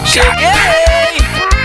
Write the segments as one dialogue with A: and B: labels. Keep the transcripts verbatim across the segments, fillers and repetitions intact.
A: Cheguei!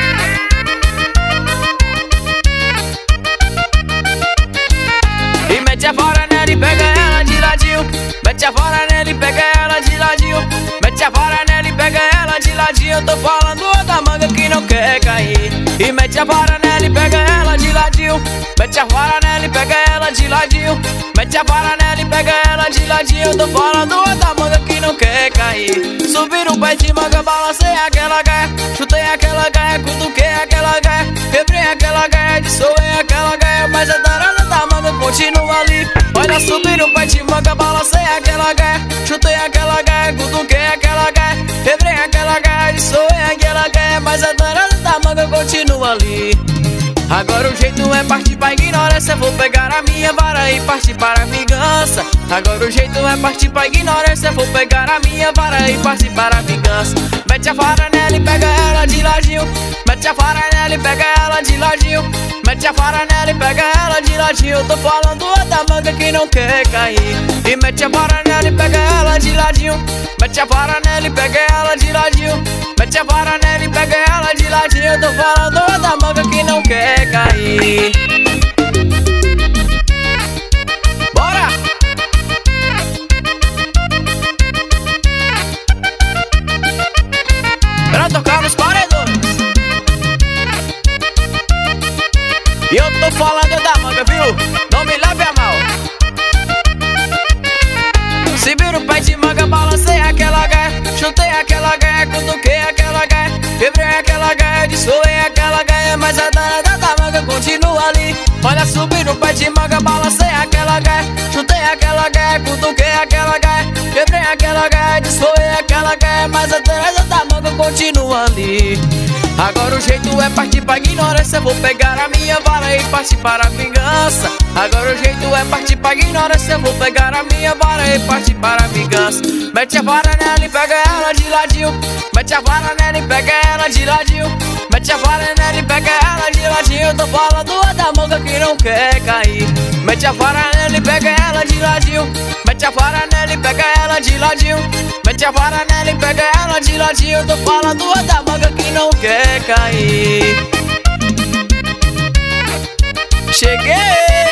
A: E mete a vara nela e pega ela de ladinho. Mete a vara nela e pega ela de ladinho. Mete a vara nela e pega ela de ladinho. Eu tô falando da manga que não quer cair. E mete a vara nela e pega ela de ladinho. Mete a vara nela e pega ela de ladinho. Mete a vara nela e pega ela de ladinho. Eu tô falando da manga que não quer cair. Subir o pé de manga, balancei aquela gaia. Chutei aquela gaia, cutuquei aquela gaia. Quebrei aquela gaia, dissolei aquela gaia. Mas a danada da manga continua ali. Olha, subir o pé de manga, balancei aquela gaia. Chutei aquela gaia, cutuquei aquela gaia. Quebrei aquela gaia, dissolei aquela gaia. Mas a danada da manga continua ali. Agora o jeito é partir pra ignorância. Vou pegar a minha vara e partir para a vingança. Agora o jeito é partir pra ignorância. Vou pegar a minha vara e partir para a vingança. Mete a vara nela e pega ela de ladinho. Mete a vara nela e pega ela de ladinho. Mete a vara nela e pega ela de ladinho. Eu tô falando da manga que não quer cair. E mete a vara nela e pega ela de ladinho. Mete a vara nela e pega ela de ladinho. Mete a vara nela e pega ela de ladinho. Eu tô falando da manga que não quer cair. Bora! Pra tocar nos paredões. E eu tô falando da manga, viu? Não me leve a mal. Se vira o pé de manga, balancei aquela gaia. Chutei aquela gaia, cutuquei aquela gaia. Quebrei aquela gaia, dissolei aquela gaia. Mas a danada da manga continua ali. Olha, subi no pé de manga, balancei aquela gaia. Chutei aquela gaia, cutuquei aquela gaia. Quebrei aquela gaia, dissolei aquela gaia. Mas a danada da manga continua ali. Agora o jeito é partir pra ignorância. Vou pegar a minha vara e partir para a vingança. Agora o jeito é partir pra ignorância. Vou pegar a minha vara e partir para a vingança. Mete a vara nela e pega ela de ladinho. Mete a vara nela e pega ela de ladinho. Mete a vara nela e pega ela de ladinho. Eu tô falando da manga que não quer cair. Mete a vara nela e pega ela de ladinho. Mete a vara nela e pega ela de ladinho. Mete a vara nela e pega ela de ladinho. Eu tô falando da manga que não quer cair. Cheguei!